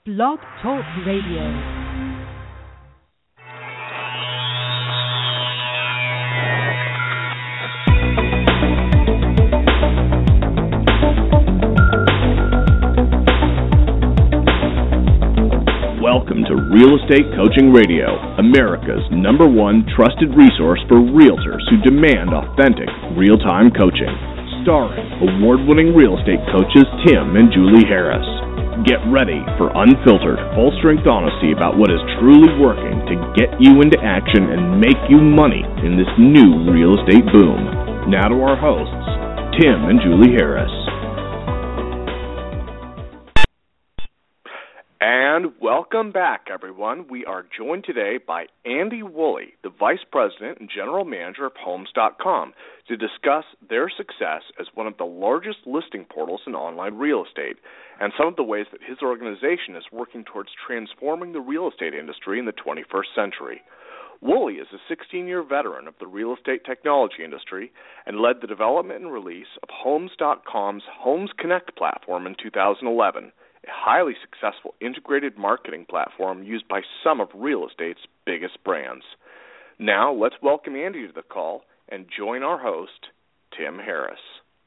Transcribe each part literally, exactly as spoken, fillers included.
Blog Talk Radio. Welcome to Real Estate Coaching Radio, America's number one trusted resource for realtors who demand authentic, real-time coaching. Starring award-winning real estate coaches Tim and Julie Harris. Get ready for unfiltered, full-strength honesty about what is truly working to get you into action and make you money in this new real estate boom. Now to our hosts, Tim and Julie Harris. And welcome back, everyone. We are joined today by Andy Woolley, the Vice President and General Manager of Homes dot com, to discuss their success as one of the largest listing portals in online real estate and some of the ways that his organization is working towards transforming the real estate industry in the twenty-first century. Woolley is a sixteen-year veteran of the real estate technology industry and led the development and release of Homes dot com's Homes Connect platform in two thousand eleven. A highly successful integrated marketing platform used by some of real estate's biggest brands. Now, let's welcome Andy to the call and join our host, Tim Harris.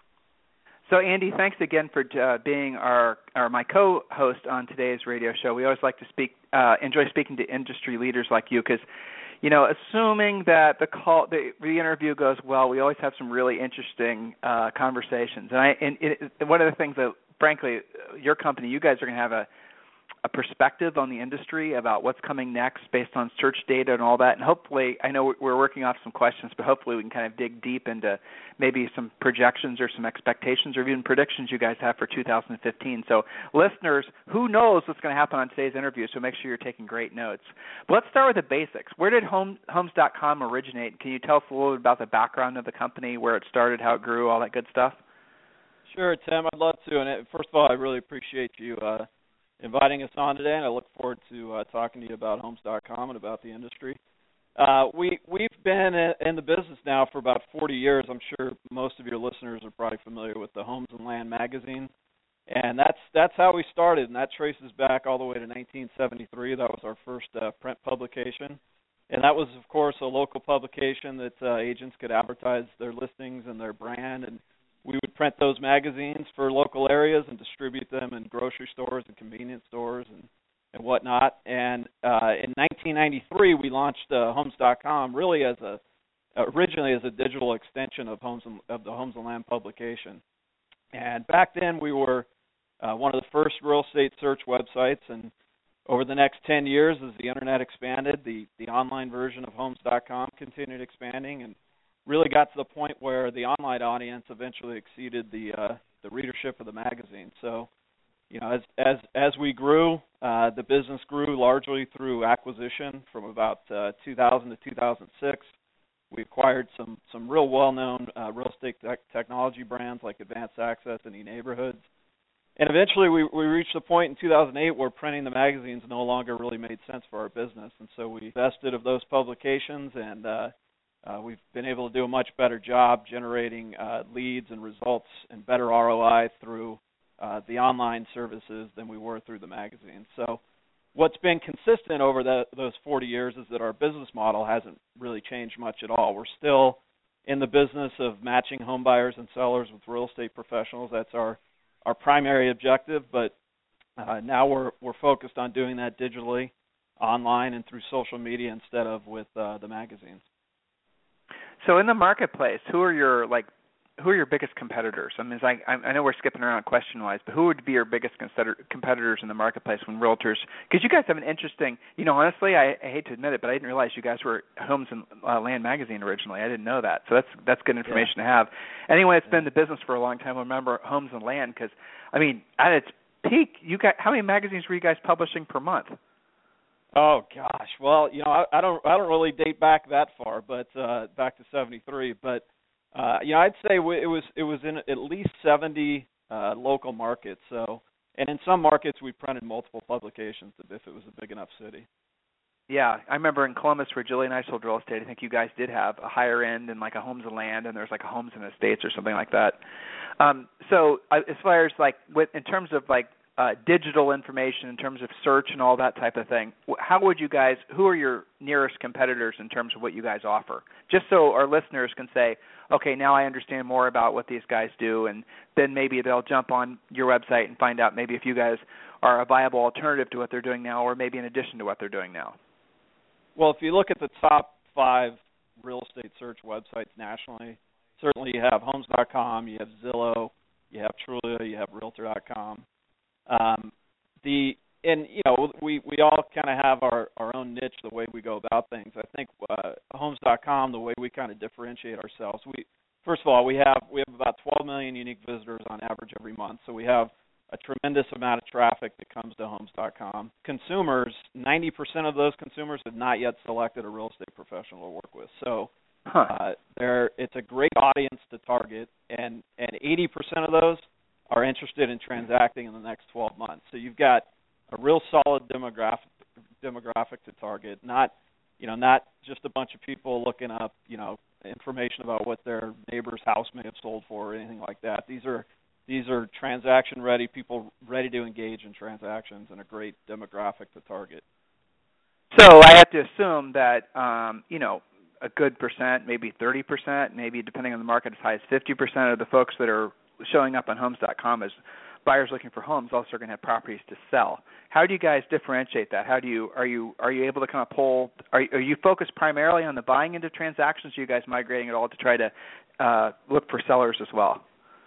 So, Andy, thanks again for uh, being our, our my co-host on today's radio show. We always like to speak, uh, enjoy speaking to industry leaders like you because, you know, assuming that the call, the, the interview goes well, we always have some really interesting uh, conversations. And I, and it, one of the things that frankly, your company, you guys are going to have a, a perspective on the industry about what's coming next based on search data and all that. And hopefully, I know we're working off some questions, but hopefully we can kind of dig deep into maybe some projections or some expectations or even predictions you guys have for two thousand fifteen. So listeners, who knows what's going to happen on today's interview, so make sure you're taking great notes. But let's start with the basics. Where did Home, Homes dot com originate? Can you tell us a little bit about the background of the company, where it started, how it grew, all that good stuff? Sure, Tim, I'd love to. And first of all, I really appreciate you uh, inviting us on today, and I look forward to uh, talking to you about Homes dot com and about the industry. Uh, we, we've been in the business now for about forty years. I'm sure most of your listeners are probably familiar with the Homes and Land magazine. And that's that's how we started, and that traces back all the way to nineteen seventy-three. That was our first uh, print publication. And that was, of course, a local publication that uh, agents could advertise their listings and their brand, and we would print those magazines for local areas and distribute them in grocery stores and convenience stores and, and whatnot. And uh, in nineteen ninety-three, we launched uh, Homes dot com really as a originally as a digital extension of Homes and, of the Homes and Land publication. And back then, we were uh, one of the first real estate search websites. And over the next ten years, as the internet expanded, the the online version of Homes dot com continued expanding and really got to the point where the online audience eventually exceeded the uh, the readership of the magazine. So, you know, as as as we grew, uh, the business grew largely through acquisition. From about uh, two thousand to two thousand six, we acquired some some real well-known uh, real estate te- technology brands like Advanced Access and eNeighborhoods. And eventually, we we reached a point in two thousand eight where printing the magazines no longer really made sense for our business, and so we divested of those publications and uh, Uh, we've been able to do a much better job generating uh, leads and results and better R O I through uh, the online services than we were through the magazine. So what's been consistent over the, those forty years is that our business model hasn't really changed much at all. We're still in the business of matching home buyers and sellers with real estate professionals. That's our, our primary objective, but uh, now we're, we're focused on doing that digitally, online, and through social media instead of with uh, the magazines. So in the marketplace, who are your like, who are your biggest competitors? I mean, it's like, I know we're skipping around question-wise, but who would be your biggest competitors in the marketplace when realtors? Because you guys have an interesting, you know, honestly, I, I hate to admit it, but I didn't realize you guys were Homes and uh, Land magazine originally. I didn't know that, so that's that's good information yeah. to have. Anyone that's been in the business for a long time will remember Homes and Land because, I mean, at its peak, you got how many magazines were you guys publishing per month? Oh gosh, well, you know, I, I don't, I don't really date back that far, but uh, back to seventy-three. But uh, you know, I'd say it was, it was in at least seventy uh, local markets. So, and in some markets, we printed multiple publications if it was a big enough city. Yeah, I remember in Columbus where Julie and I sold real estate, I think you guys did have a higher end and like a Homes and Land, and there's like a Homes and Estates or something like that. Um, so uh, as far as like with, in terms of like uh, digital information in terms of search and all that type of thing, how would you guys, who are your nearest competitors in terms of what you guys offer? Just so our listeners can say, okay, now I understand more about what these guys do, and then maybe they'll jump on your website and find out maybe if you guys are a viable alternative to what they're doing now, or maybe in addition to what they're doing now. Well, if you look at the top five real estate search websites nationally, certainly you have Homes dot com, you have Zillow, you have Trulia, you have Realtor dot com. Um, the and you know we, we all kind of have our, our own niche, the way we go about things. I think uh, Homes dot com, the way we kind of differentiate ourselves. We first of all we have we have about twelve million unique visitors on average every month, so we have a tremendous amount of traffic that comes to Homes dot com. Consumers, ninety percent of those consumers have not yet selected a real estate professional to work with. So huh. uh, there, it's a great audience to target, and and eighty percent of those are interested in transacting in the next twelve months. So you've got a real solid demographic demographic to target, not you know not just a bunch of people looking up you know information about what their neighbor's house may have sold for or anything like that. These are these are transaction ready people ready to engage in transactions, and a great demographic to target. So I have to assume that um, you know a good percent, maybe thirty percent, maybe depending on the market, as high as fifty percent of the folks that are showing up on Homes dot com as buyers looking for homes also are going to have properties to sell. How do you guys differentiate that? How do you are you are you able to kind of pull? Are, are you focused primarily on the buying end of transactions? Or are you guys migrating at all to try to uh, look for sellers as well?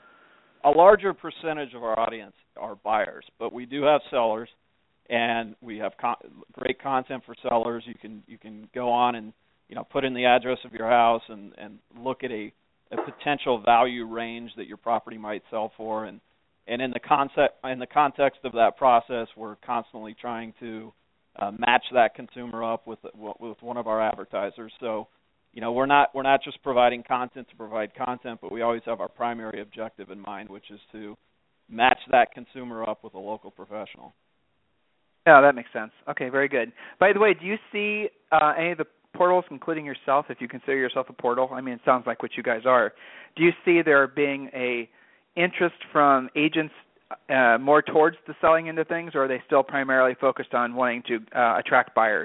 A larger percentage of our audience are buyers, but we do have sellers, and we have con- great content for sellers. You can you can go on and you know put in the address of your house and, and look at a a potential value range that your property might sell for, and, and in the concept in the context of that process, we're constantly trying to uh, match that consumer up with with one of our advertisers. So, you know, we're not we're not just providing content to provide content, but we always have our primary objective in mind, which is to match that consumer up with a local professional. Yeah, that makes sense. Okay, very good. By the way, do you see uh, any of the portals, including yourself, if you consider yourself a portal? I mean, it sounds like what you guys are. Do you see there being a interest from agents uh, more towards the selling end of things, or are they still primarily focused on wanting to uh, attract buyers?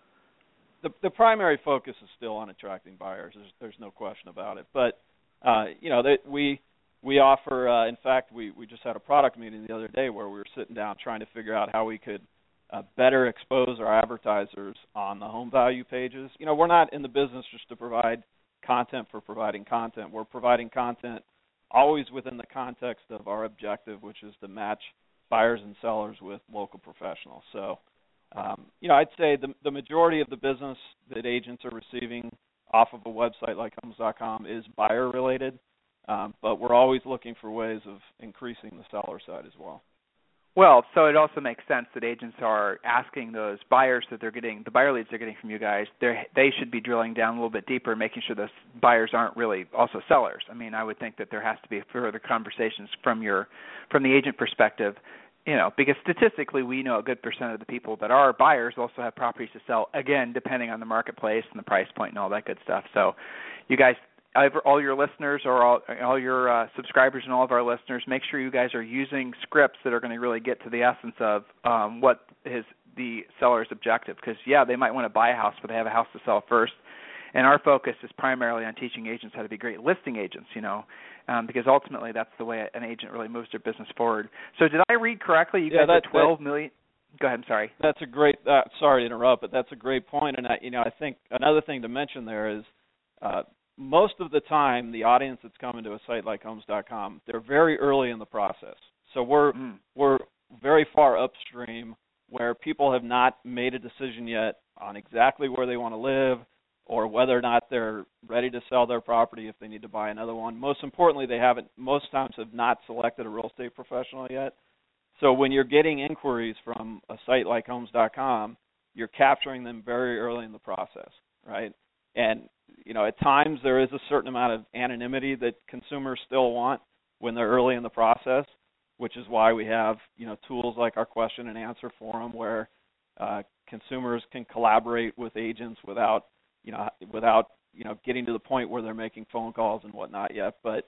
The, the primary focus is still on attracting buyers. There's, there's no question about it. But uh, you know, they, we we offer. Uh, in fact, we we just had a product meeting the other day where we were sitting down trying to figure out how we could Uh, better expose our advertisers on the home value pages. You know, we're not in the business just to provide content for providing content. We're providing content always within the context of our objective, which is to match buyers and sellers with local professionals. So, um, you know, I'd say the, the majority of the business that agents are receiving off of a website like Homes dot com is buyer-related, um, but we're always looking for ways of increasing the seller side as well. Well, so it also makes sense that agents are asking those buyers that they're getting, the buyer leads they're getting from you guys, they should be drilling down a little bit deeper, making sure those buyers aren't really also sellers. I mean, I would think that there has to be further conversations from your, from the agent perspective, you know, because statistically we know a good percent of the people that are buyers also have properties to sell, again, depending on the marketplace and the price point and all that good stuff. So you guys, all your listeners or all, all your uh, subscribers and all of our listeners, make sure you guys are using scripts that are going to really get to the essence of um, what is the seller's objective. Because, yeah, they might want to buy a house, but they have a house to sell first. And our focus is primarily on teaching agents how to be great listing agents, you know, um, because ultimately that's the way an agent really moves their business forward. So did I read correctly? You yeah, guys that, are twelve that, million. Go ahead, I'm sorry. That's a great, uh, sorry to interrupt, but that's a great point. And, I, you know, I think another thing to mention there is uh, most of the time, the audience that's coming to a site like Homes dot com, they're very early in the process. So we're mm. we're very far upstream where people have not made a decision yet on exactly where they want to live or whether or not they're ready to sell their property if they need to buy another one. Most importantly, they haven't, most times have not selected a real estate professional yet. So when you're getting inquiries from a site like Homes dot com, you're capturing them very early in the process, right? And, you know, at times there is a certain amount of anonymity that consumers still want when they're early in the process, which is why we have, you know, tools like our question and answer forum where uh, consumers can collaborate with agents without, you know, without, you know, getting to the point where they're making phone calls and whatnot yet. But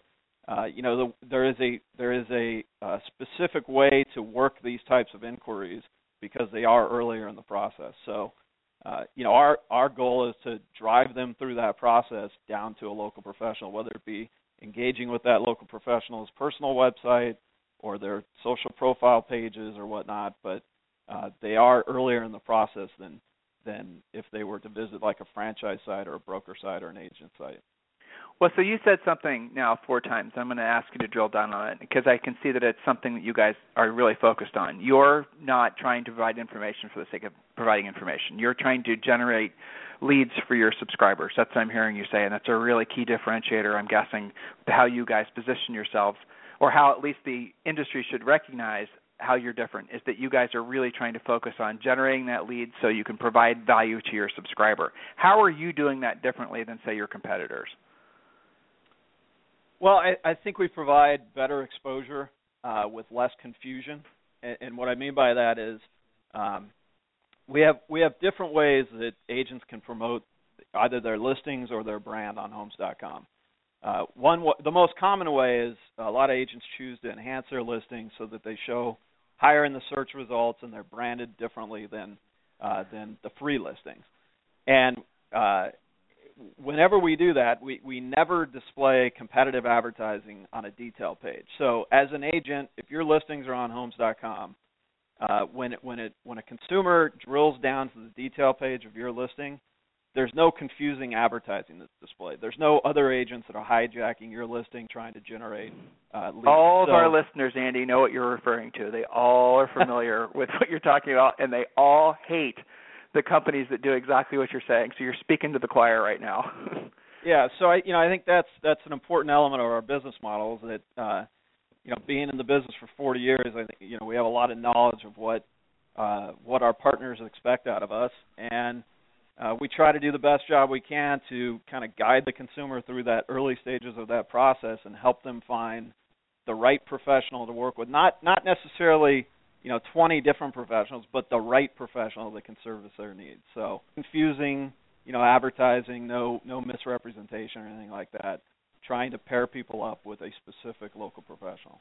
uh, you know, the, there is a there is a uh, specific way to work these types of inquiries because they are earlier in the process. So, uh, you know, our our goal is to drive them through that process down to a local professional, whether it be engaging with that local professional's personal website or their social profile pages or whatnot. But uh, they are earlier in the process than than if they were to visit like a franchise site or a broker site or an agent site. Well, so you said something now four times. I'm going to ask you to drill down on it because I can see that it's something that you guys are really focused on. You're not trying to provide information for the sake of providing information. You're trying to generate leads for your subscribers. That's what I'm hearing you say, and that's a really key differentiator, I'm guessing, to how you guys position yourselves, or how at least the industry should recognize how you're different, is that you guys are really trying to focus on generating that lead so you can provide value to your subscriber. How are you doing that differently than, say, your competitors? Well, I, I think we provide better exposure uh, with less confusion, and, and what I mean by that is um, we have we have different ways that agents can promote either their listings or their brand on Homes dot com. Uh, one, the most common way is a lot of agents choose to enhance their listings so that they show higher in the search results and they're branded differently than uh, than the free listings. And uh, whenever we do that, we, we never display competitive advertising on a detail page. So as an agent, if your listings are on Homes dot com, uh, when it, when it when a consumer drills down to the detail page of your listing, there's no confusing advertising that's displayed. There's no other agents that are hijacking your listing trying to generate uh, leads. All of so, our listeners, Andy, know what you're referring to. They all are familiar with what you're talking about, and they all hate the companies that do exactly what you're saying. So you're speaking to the choir right now. yeah, so I, you know, I think that's that's an important element of our business model. Is that uh, you know, being in the business for forty years, I think you know we have a lot of knowledge of what uh, what our partners expect out of us, and Uh, we try to do the best job we can to kind of guide the consumer through that early stages of that process and help them find the right professional to work with. Not not necessarily, you know, twenty different professionals, but the right professional that can service their needs. So confusing, you know, advertising, no no misrepresentation or anything like that. Trying to pair people up with a specific local professional.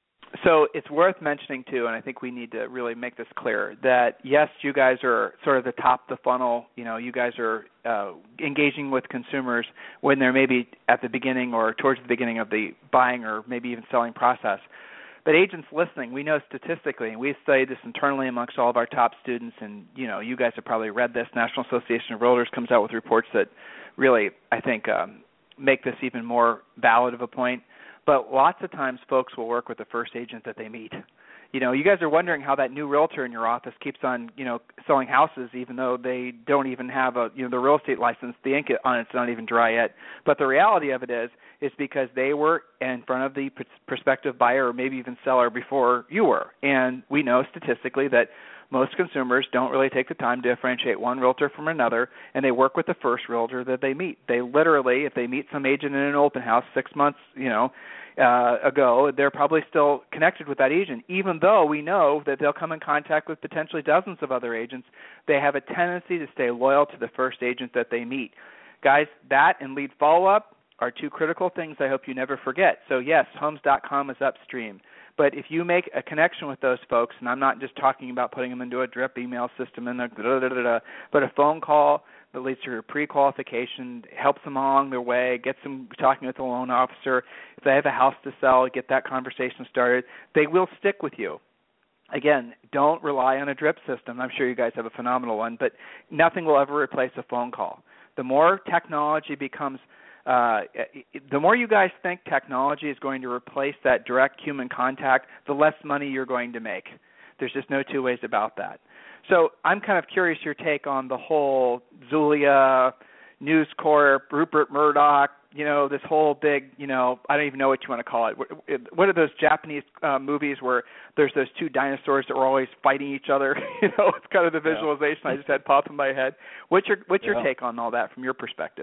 So it's worth mentioning, too, and I think we need to really make this clear, that, yes, you guys are sort of the top of the funnel. You know, you guys are uh, engaging with consumers when they're maybe at the beginning or towards the beginning of the buying or maybe even selling process. But agents listening, we know statistically, and we've studied this internally amongst all of our top students, and, you know, you guys have probably read this. National Association of Realtors comes out with reports that really, I think, um, make this even more valid of a point. But lots of times folks will work with the first agent that they meet. You know, you guys are wondering how that new realtor in your office keeps on, you know, selling houses even though they don't even have a, you know, the real estate license. The ink on it's not even dry yet. But the reality of it is, is because they were in front of the prospective buyer or maybe even seller before you were. And we know statistically that most consumers don't really take the time to differentiate one realtor from another, and they work with the first realtor that they meet. They literally, if they meet some agent in an open house six months, you know, uh, ago, they're probably still connected with that agent, even though we know that they'll come in contact with potentially dozens of other agents. They have a tendency to stay loyal to the first agent that they meet. Guys, that and lead follow-up are two critical things I hope you never forget. So, yes, Homes dot com is upstream. But if you make a connection with those folks, and I'm not just talking about putting them into a drip email system and da, da, da, da, da, but a phone call that leads to a pre-qualification, helps them along their way, gets them talking with the loan officer. If they have a house to sell, get that conversation started, they will stick with you. Again, don't rely on a drip system. I'm sure you guys have a phenomenal one, but nothing will ever replace a phone call. The more technology becomes Uh, the more you guys think technology is going to replace that direct human contact, the less money you're going to make. There's just no two ways about that. So I'm kind of curious your take on the whole Zulia, News Corp, Rupert Murdoch, you know, this whole big, you know, I don't even know what you want to call it. What are those Japanese uh, movies where there's those two dinosaurs that were always fighting each other? You know, it's kind of the visualization yeah. I just had pop in my head. What's your, what's yeah. your take on all that from your perspective?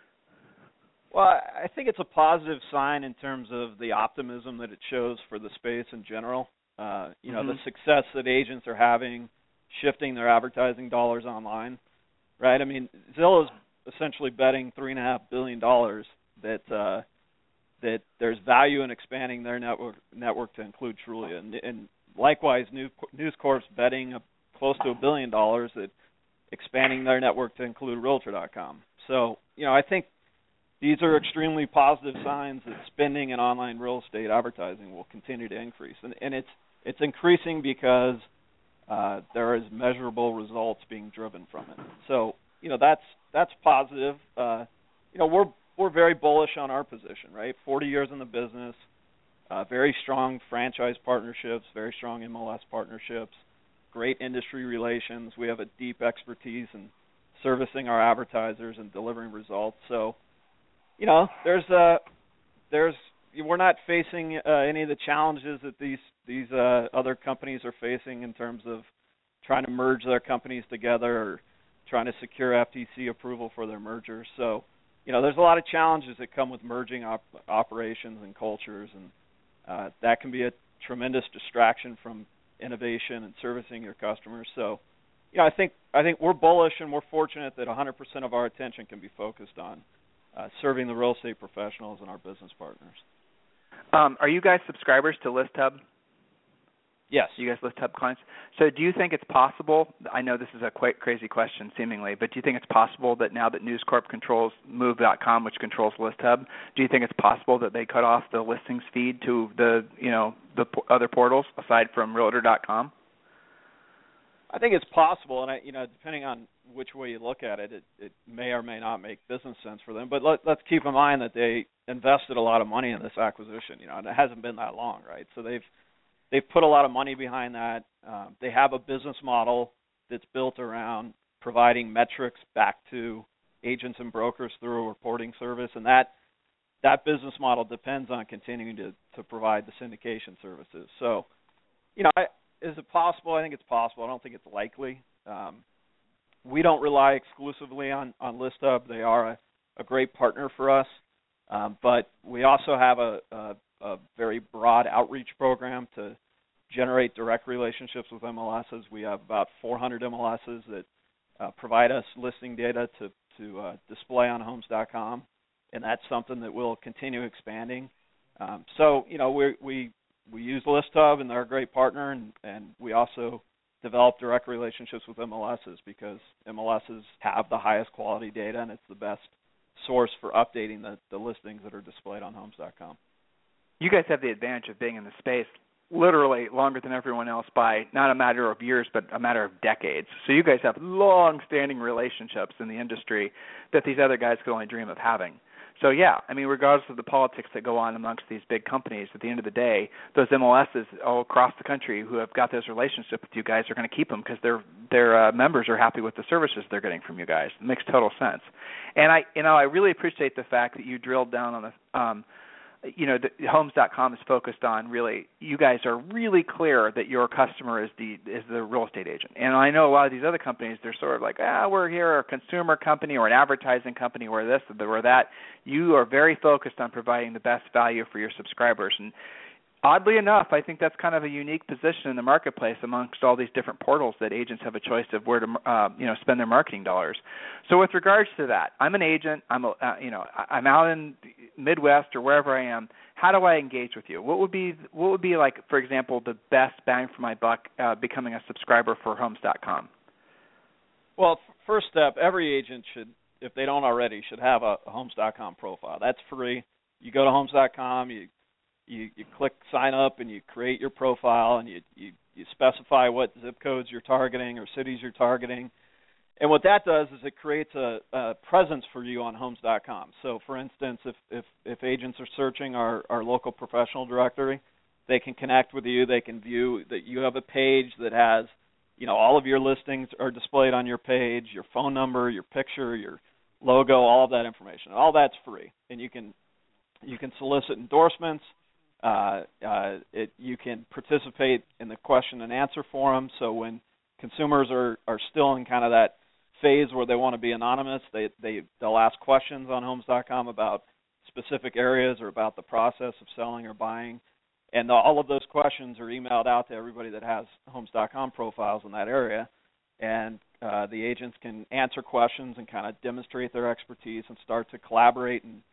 Well, I think it's a positive sign in terms of the optimism that it shows for the space in general. Uh, you know, mm-hmm. the success that agents are having shifting their advertising dollars online, right? I mean, Zillow's essentially betting three and a half billion dollars that uh, that there's value in expanding their network network to include Trulia. And, and likewise, News, News Corp's betting close to a billion dollars at expanding their network to include Realtor dot com. So, you know, I think these are extremely positive signs that spending in online real estate advertising will continue to increase. And, and it's it's increasing because uh, there is measurable results being driven from it. So, you know, that's that's positive. Uh, you know, we're we're very bullish on our position, right? forty years in the business, uh, very strong franchise partnerships, very strong M L S partnerships, great industry relations. We have a deep expertise in servicing our advertisers and delivering results. So, you know, there's a there's we're not facing uh, any of the challenges that these these uh, other companies are facing in terms of trying to merge their companies together or trying to secure F T C approval for their mergers. So, you know, there's a lot of challenges that come with merging op- operations and cultures, and uh, that can be a tremendous distraction from innovation and servicing your customers. So, you know, I think I think we're bullish, and we're fortunate that one hundred percent of our attention can be focused on uh, serving the real estate professionals and our business partners. Um, are you guys subscribers to ListHub? Yes. You guys ListHub clients? So do you think it's possible, I know this is a quite crazy question seemingly, but do you think it's possible that now that News Corp controls Move dot com, which controls ListHub, do you think it's possible that they cut off the listings feed to the, you know, the p- other portals aside from Realtor dot com? I think it's possible, and I, you know, depending on which way you look at it, it, it may or may not make business sense for them. But let, let's keep in mind that they invested a lot of money in this acquisition, you know, and it hasn't been that long, right? So they've they've put a lot of money behind that. Um, they have a business model that's built around providing metrics back to agents and brokers through a reporting service, and that that business model depends on continuing to, to provide the syndication services. So, you know, I, is it possible? I think it's possible. I don't think it's likely. Um, we don't rely exclusively on, on ListHub. They are a, a great partner for us, um, but we also have a, a, a very broad outreach program to generate direct relationships with M L Ss. We have about four hundred M L Ss that uh, provide us listing data to, to uh, display on Homes dot com, and that's something that will continue expanding. Um, so, you know, we we we use ListHub, and they're a great partner, and, and we also develop direct relationships with M L Ss because M L Ss have the highest quality data, and it's the best source for updating the, the listings that are displayed on Homes dot com. You guys have the advantage of being in the space literally longer than everyone else by not a matter of years, but a matter of decades. So you guys have long-standing relationships in the industry that these other guys could only dream of having. So, yeah, I mean, regardless of the politics that go on amongst these big companies, at the end of the day, those M L Ss all across the country who have got those relationships with you guys are going to keep them because their their uh, members are happy with the services they're getting from you guys. It makes total sense. And I, you know, I really appreciate the fact that you drilled down on the, um, you know, the, Homes dot com is focused on really. You guys are really clear that your customer is the is the real estate agent. And I know a lot of these other companies, they're sort of like, ah, we're here a consumer company or an advertising company or this or that. You are very focused on providing the best value for your subscribers. And oddly enough, I think that's kind of a unique position in the marketplace amongst all these different portals that agents have a choice of where to, uh, you know, spend their marketing dollars. So with regards to that, I'm an agent. I'm, a, uh, you know, I'm out in Midwest or wherever I am. How do I engage with you? What would be, what would be like, for example, the best bang for my buck uh, becoming a subscriber for Homes dot com? Well, first step, every agent should, if they don't already, should have a Homes dot com profile. That's free. You go to Homes dot com, you You, you click sign up, and you create your profile, and you, you, you specify what zip codes you're targeting or cities you're targeting. And what that does is it creates a, a presence for you on Homes dot com. So, for instance, if, if, if agents are searching our, our local professional directory, they can connect with you. They can view that you have a page that has, you know, all of your listings are displayed on your page, your phone number, your picture, your logo, all of that information. All that's free, and you can you can solicit endorsements. Uh, uh, it, you can participate in the question and answer forum. So when consumers are, are still in kind of that phase where they want to be anonymous, they, they, they'll ask questions on Homes dot com about specific areas or about the process of selling or buying. And all of those questions are emailed out to everybody that has Homes dot com profiles in that area. And uh, the agents can answer questions and kind of demonstrate their expertise and start to collaborate and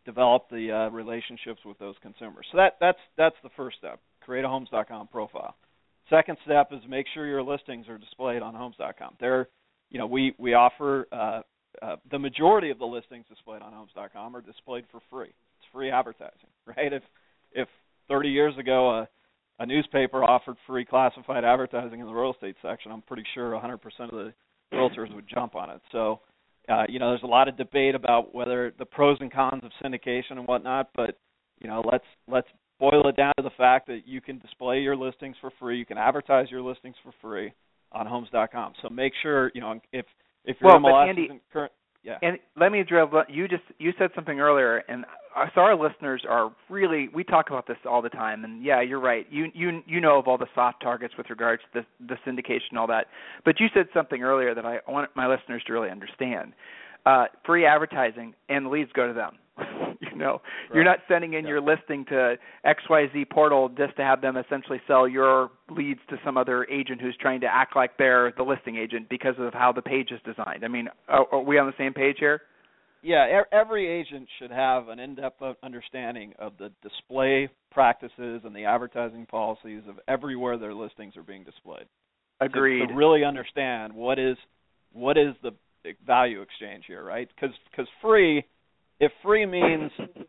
develop the uh, relationships with those consumers. So that that's that's the first step. Create a Homes dot com profile. Second step is make sure your listings are displayed on Homes dot com. There, you know, we we offer uh, uh, the majority of the listings displayed on Homes dot com are displayed for free. It's free advertising, right? If if thirty years ago a, a newspaper offered free classified advertising in the real estate section, I'm pretty sure one hundred percent of the realtors would jump on it. So, uh, you know, there's a lot of debate about whether the pros and cons of syndication and whatnot, but you know, let's let's boil it down to the fact that you can display your listings for free, you can advertise your listings for free on Homes dot com. So make sure, you know, if if your well, M L S Andy, isn't current, yeah. And let me drill. You just you said something earlier, and so our listeners are really. We talk about this all the time, and yeah, you're right. You you you know of all the soft targets with regards to the, the syndication and all that. But you said something earlier that I want my listeners to really understand. Uh, free advertising, and the leads go to them. you know, right. You're not sending in yeah. your listing to X Y Z portal just to have them essentially sell your leads to some other agent who's trying to act like they're the listing agent because of how the page is designed. I mean, are, are we on the same page here? Yeah, every agent should have an in-depth understanding of the display practices and the advertising policies of everywhere their listings are being displayed. Agreed. To, to really understand what is what is the value exchange here, right? Because because free, if free means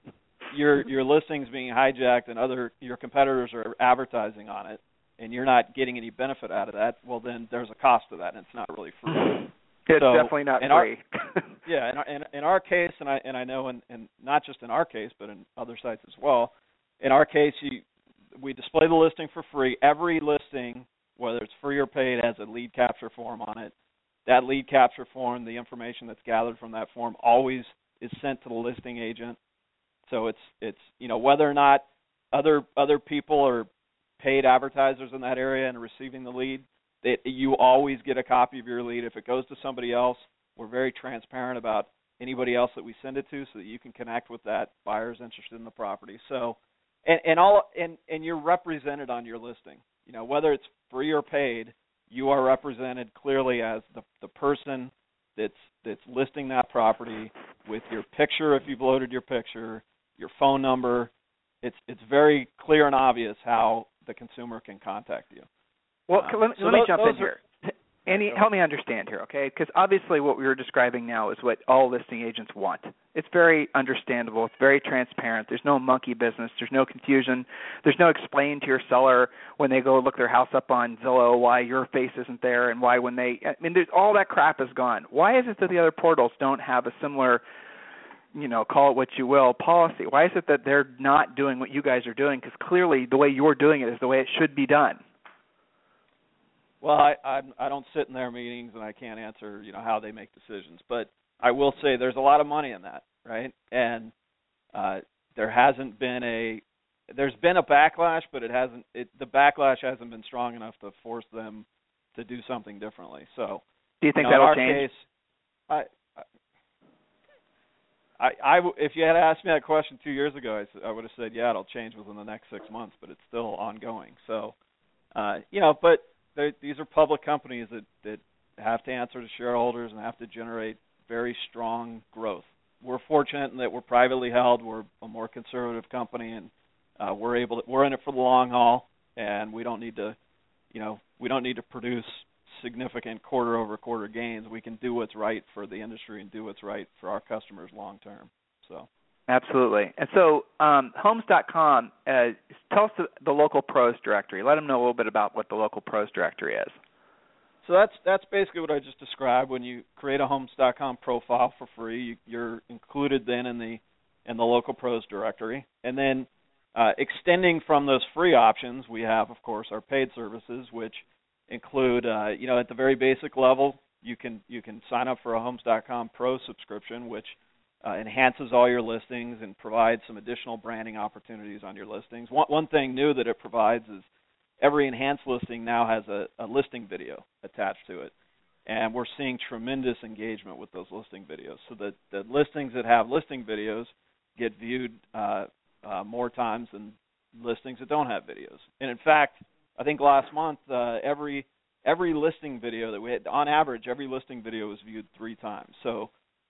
your your listings being hijacked and other your competitors are advertising on it, and you're not getting any benefit out of that, well then there's a cost to that, and it's not really free. It's so definitely not free. Our, yeah, in our, in, in our case, and I and I know, in, in not just in our case, but in other sites as well. In our case, you, we display the listing for free. Every listing, whether it's free or paid, has a lead capture form on it. That lead capture form, the information that's gathered from that form, always is sent to the listing agent. So it's it's you know whether or not other other people are paid advertisers in that area and receiving the lead, that you always get a copy of your lead. If it goes to somebody else, we're very transparent about anybody else that we send it to, so that you can connect with that buyer's interested in the property. So, and and all and and you're represented on your listing. You know whether it's free or paid, you are represented clearly as the the person that's that's listing that property with your picture if you've loaded your picture, your phone number. It's it's very clear and obvious how the consumer can contact you. Well, um, let, so let me those, jump those in here. Andy, help me understand here, okay? Because obviously what we were describing now is what all listing agents want. It's very understandable. It's very transparent. There's no monkey business. There's no confusion. There's no explaining to your seller when they go look their house up on Zillow why your face isn't there and why when they – I mean, there's, all that crap is gone. Why is it that the other portals don't have a similar – you know, call it what you will, policy? Why is it that they're not doing what you guys are doing? Because clearly the way you're doing it is the way it should be done. Well, I, I I don't sit in their meetings, and I can't answer, you know, how they make decisions. But I will say there's a lot of money in that, right? And uh, there hasn't been a there's been a backlash, but it hasn't. It, the backlash hasn't been strong enough to force them to do something differently. So, do you think you know, that'll in our change? Case, I, I, I, if you had asked me that question two years ago, I, I would have said, yeah, it'll change within the next six months, but it's still ongoing. So, uh, you know, but these are public companies that, that have to answer to shareholders and have to generate very strong growth. We're fortunate in that we're privately held. We're a more conservative company, and uh, we're able to, we're in it for the long haul, and we don't need to, you know, we don't need to produce significant quarter-over-quarter gains. We can do what's right for the industry and do what's right for our customers long term. So. Absolutely. And so um, Homes dot com, uh, tell us the, the local pros directory. Let them know a little bit about what the local pros directory is. So that's that's basically what I just described. When you create a Homes dot com profile for free, you, you're included then in the in the local pros directory. And then uh, extending from those free options, we have, of course, our paid services, which include, uh, you know, at the very basic level, you can you can sign up for a Homes dot com Pro subscription, which Uh, enhances all your listings and provides some additional branding opportunities on your listings. One, one thing new that it provides is every enhanced listing now has a, a listing video attached to it, and we're seeing tremendous engagement with those listing videos. So the, the listings that have listing videos get viewed uh, uh, more times than listings that don't have videos. And in fact, I think last month uh, every every listing video that we had, on average, every listing video was viewed three times. So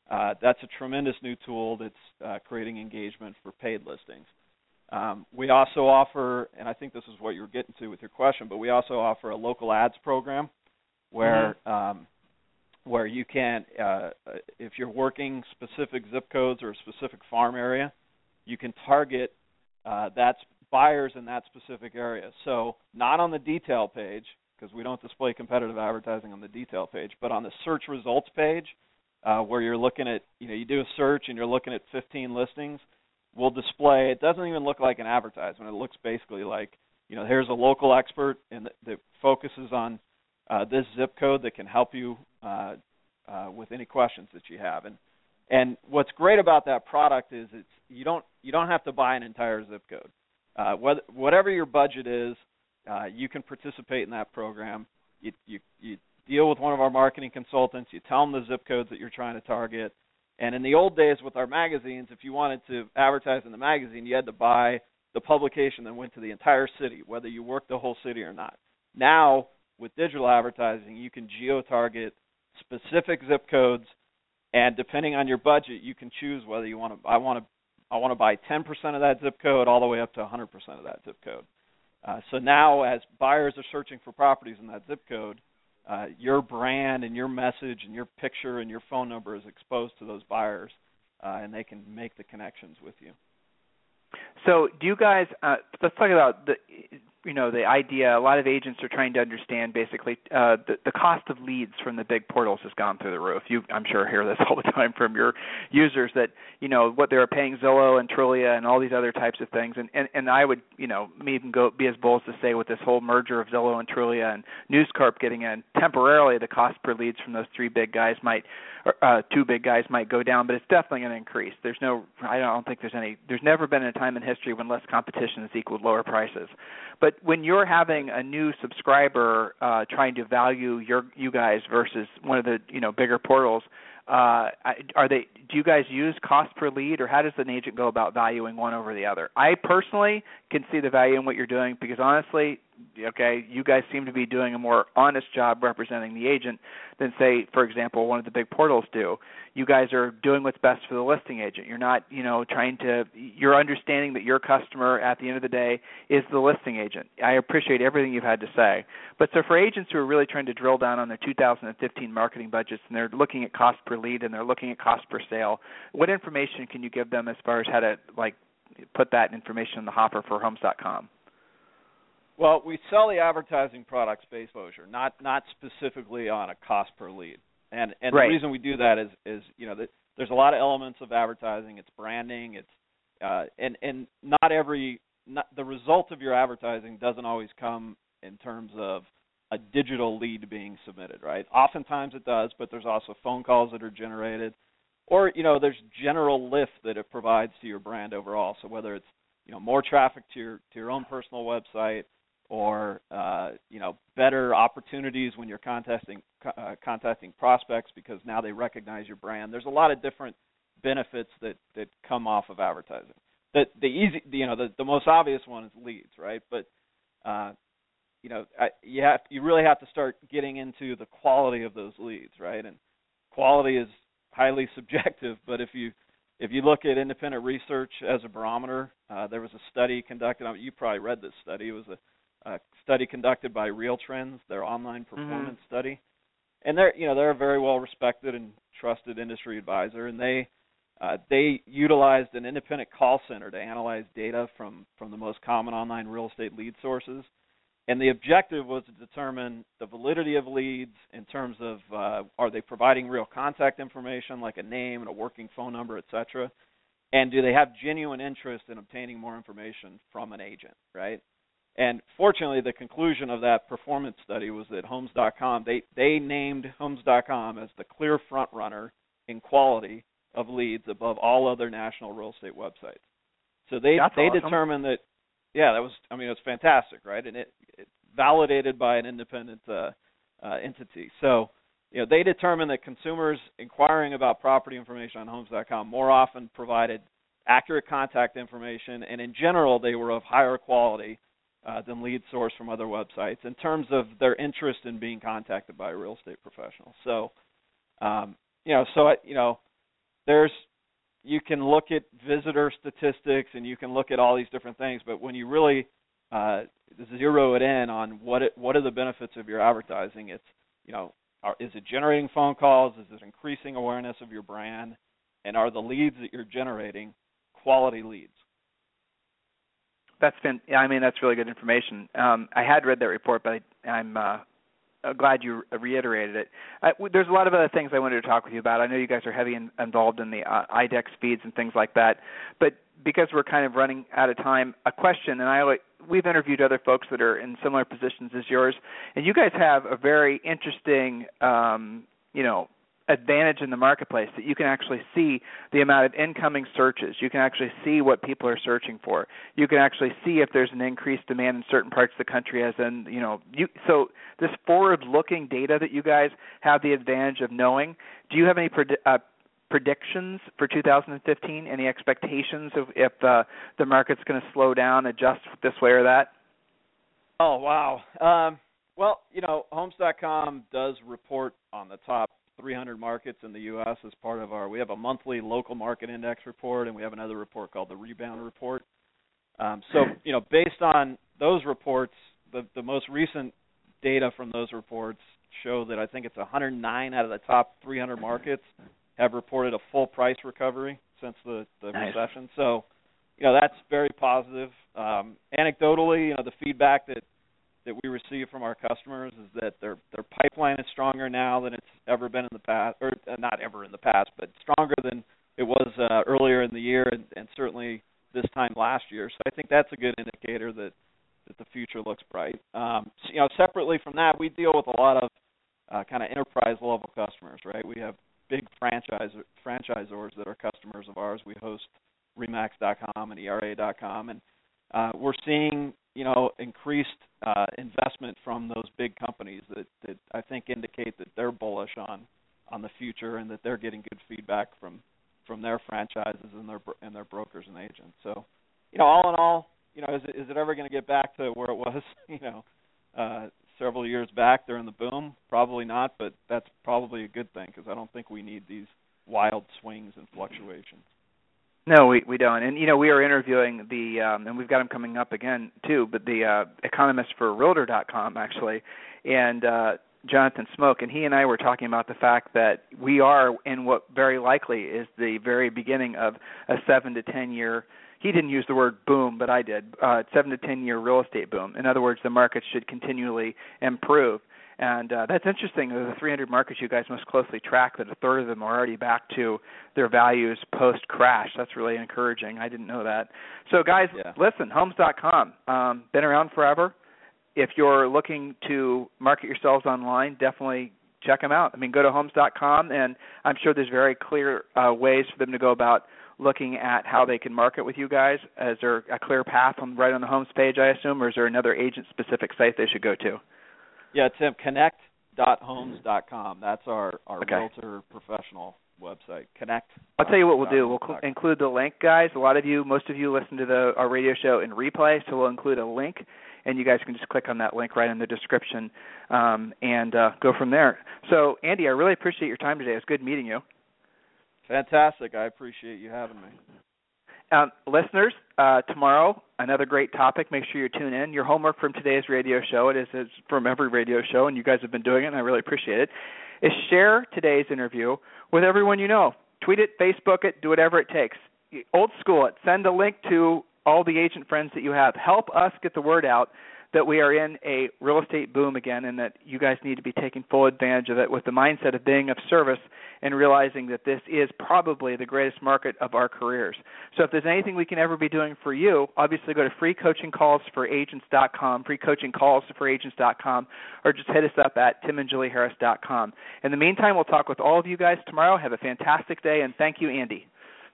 Uh, that's a tremendous new tool that's uh, creating engagement for paid listings. Um, we also offer, and I think this is what you're getting to with your question, but we also offer a local ads program where mm-hmm. um, where you can, uh, if you're working specific zip codes or a specific farm area, you can target uh, that buyers in that specific area. So not on the detail page, because we don't display competitive advertising on the detail page, but on the search results page, uh, where you're looking at, you know, you do a search and you're looking at fifteen listings, we'll display, it doesn't even look like an advertisement. It looks basically like, you know, here's a local expert and that focuses on uh, this zip code that can help you uh, uh, with any questions that you have. And and what's great about that product is it's you don't you don't have to buy an entire zip code. Uh, whether, whatever your budget is, uh, you can participate in that program. You, you you deal with one of our marketing consultants. You tell them the zip codes that you're trying to target. And in the old days with our magazines, if you wanted to advertise in the magazine, you had to buy the publication that went to the entire city, whether you worked the whole city or not. Now, with digital advertising, you can geo-target specific zip codes, and depending on your budget, you can choose whether you want to. I want to. I want to buy ten percent of that zip code, all the way up to one hundred percent of that zip code. Uh, so now, as buyers are searching for properties in that zip code, uh, your brand and your message and your picture and your phone number is exposed to those buyers, uh, and they can make the connections with you. So, do you guys? Uh, let's talk about the. You know, the idea, a lot of agents are trying to understand basically uh, the, the cost of leads from the big portals has gone through the roof. You, I'm sure, hear this all the time from your users that, you know, what they're paying Zillow and Trulia and all these other types of things. And, and, and I would, you know, even go be as bold as to say with this whole merger of Zillow and Trulia and News Corp getting in, temporarily the cost per leads from those three big guys might, or, uh, two big guys might go down, but it's definitely going to increase. There's no, I don't think there's any, there's never been a time in history when less competition has equaled lower prices. But when you're having a new subscriber uh, trying to value your you guys versus one of the you know bigger portals, uh, are they? Do you guys use cost per lead, or how does an agent go about valuing one over the other? I personally can see the value in what you're doing because honestly, okay, you guys seem to be doing a more honest job representing the agent than, say, for example, one of the big portals do. You guys are doing what's best for the listing agent. You're not, you know, trying to, you're understanding that your customer at the end of the day is the listing agent. I appreciate everything you've had to say. But so for agents who are really trying to drill down on their two thousand fifteen marketing budgets and they're looking at cost per lead and they're looking at cost per sale, what information can you give them as far as how to, like, put that information in the hopper for Homes dot com? Well, we sell the advertising products based exposure, not not specifically on a cost per lead. And and right. the reason we do that is is you know that there's a lot of elements of advertising. It's branding. It's uh, and and not every not, the result of your advertising doesn't always come in terms of a digital lead being submitted, right? Oftentimes it does, but there's also phone calls that are generated, or you know there's general lift that it provides to your brand overall. So whether it's you know more traffic to your to your own personal website, or uh, you know better opportunities when you're contacting uh, contacting prospects because now they recognize your brand. There's a lot of different benefits that, that come off of advertising. The the easy you know the, the most obvious one is leads, right? But uh, you know I, you have you really have to start getting into the quality of those leads, right? And quality is highly subjective, but if you if you look at independent research as a barometer, uh, there was a study conducted. I mean, you probably read this study. It was a A study conducted by Real Trends, their online performance mm-hmm. study, and they're you know they're a very well respected and trusted industry advisor, and they uh, they utilized an independent call center to analyze data from from the most common online real estate lead sources, and the objective was to determine the validity of leads in terms of uh, are they providing real contact information like a name and a working phone number, et cetera, and do they have genuine interest in obtaining more information from an agent, right? And fortunately, the conclusion of that performance study was that Homes dot com, they, they named Homes dot com as the clear front runner in quality of leads above all other national real estate websites. So they That's they awesome. determined that, yeah, that was, I mean, it was fantastic, right? And it, it validated by an independent uh, uh, entity. So, you know, they determined that consumers inquiring about property information on Homes dot com more often provided accurate contact information, and in general, they were of higher quality Uh, than lead source from other websites in terms of their interest in being contacted by a real estate professional. So, um, you know, so I, you know, there's you can look at visitor statistics and you can look at all these different things, but when you really uh, zero it in on what it, what are the benefits of your advertising, it's, you know, are, is it generating phone calls? Is it increasing awareness of your brand? And are the leads that you're generating quality leads? That's been, I mean, that's really good information. Um, I had read that report, but I, I'm uh, glad you reiterated it. Uh, there's a lot of other things I wanted to talk with you about. I know you guys are heavy in, involved in the uh, I D E X feeds and things like that, but because we're kind of running out of time, a question, and I always, we've interviewed other folks that are in similar positions as yours, and you guys have a very interesting, um, you know, advantage in the marketplace that you can actually see the amount of incoming searches. You can actually see what people are searching for. You can actually see if there's an increased demand in certain parts of the country, as in, you know, you, so this forward-looking data that you guys have the advantage of knowing, do you have any pred- uh, predictions for two thousand fifteen, any expectations of if uh, the market's going to slow down, adjust this way or that? Oh, wow. Um, well, you know, Homes dot com does report on the top three hundred markets in the U S as part of our, we have a monthly local market index report, and we have another report called the Rebound Report. Um, so, you know, based on those reports, the, the most recent data from those reports show that I think it's one hundred nine out of the top three hundred markets have reported a full price recovery since the, the nice. recession. So, you know, that's very positive. Um, anecdotally, you know, the feedback that that we receive from our customers is that their their pipeline is stronger now than it's ever been in the past, or uh, not ever in the past, but stronger than it was uh, earlier in the year, and, and certainly this time last year. So I think that's a good indicator that, that the future looks bright. Um, so, you know, separately from that, we deal with a lot of uh, kind of enterprise level customers, right? We have big franchise franchisors that are customers of ours. We host Remax dot com and E R A dot com, and uh, we're seeing, you know, increased uh, investment from those big companies that, that I think indicate that they're bullish on on the future and that they're getting good feedback from, from their franchises and their and their brokers and agents. So, you know, all in all, you know, is it, is it ever going to get back to where it was, you know, uh, several years back during the boom? Probably not, but that's probably a good thing because I don't think we need these wild swings and fluctuations. No, we we don't. And, you know, we are interviewing the, um, and we've got him coming up again, too, but the uh, economist for Realtor dot com, actually, and uh, Jonathan Smoke, and he and I were talking about the fact that we are in what very likely is the very beginning of a seven to ten year, he didn't use the word boom, but I did, uh, seven to ten year real estate boom. In other words, the market should continually improve. And uh, that's interesting. Of the three hundred markets you guys most closely track, that a third of them are already back to their values post-crash. That's really encouraging. I didn't know that. So, guys, yeah. Listen, Homes dot com, um, been around forever. If you're looking to market yourselves online, definitely check them out. I mean, go to Homes dot com, and I'm sure there's very clear uh, ways for them to go about looking at how they can market with you guys. Is there a clear path on, right on the Homes page, I assume, or is there another agent-specific site they should go to? Yeah, Tim, connect dot homes dot com. That's our, our okay. realtor professional website. Connect. I'll tell you what we'll do. We'll cl- include the link, guys. A lot of you, most of you listen to the our radio show in replay, so we'll include a link, and you guys can just click on that link right in the description um, and uh, go from there. So, Andy, I really appreciate your time today. It was good meeting you. Fantastic. I appreciate you having me. Um, listeners, uh, tomorrow, another great topic. Make sure you tune in. Your homework from today's radio show, it is, is from every radio show, and you guys have been doing it, and I really appreciate it, is share today's interview with everyone you know. Tweet it, Facebook it, do whatever it takes. Old school it. Send a link to all the agent friends that you have. Help us get the word out that we are in a real estate boom again and that you guys need to be taking full advantage of it with the mindset of being of service and realizing that this is probably the greatest market of our careers. So if there's anything we can ever be doing for you, obviously go to free coaching calls for agents dot com, free coaching calls for agents dot com, or just hit us up at tim and julie harris dot com. In the meantime, we'll talk with all of you guys tomorrow. Have a fantastic day, and thank you, Andy.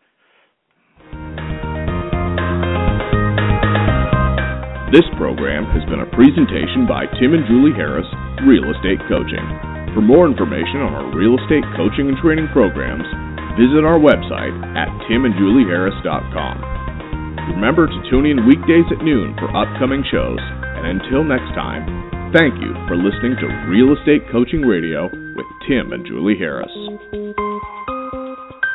This program has been a presentation by Tim and Julie Harris, Real Estate Coaching. For more information on our real estate coaching and training programs, visit our website at tim and julie harris dot com. Remember to tune in weekdays at noon for upcoming shows, and until next time, thank you for listening to Real Estate Coaching Radio with Tim and Julie Harris.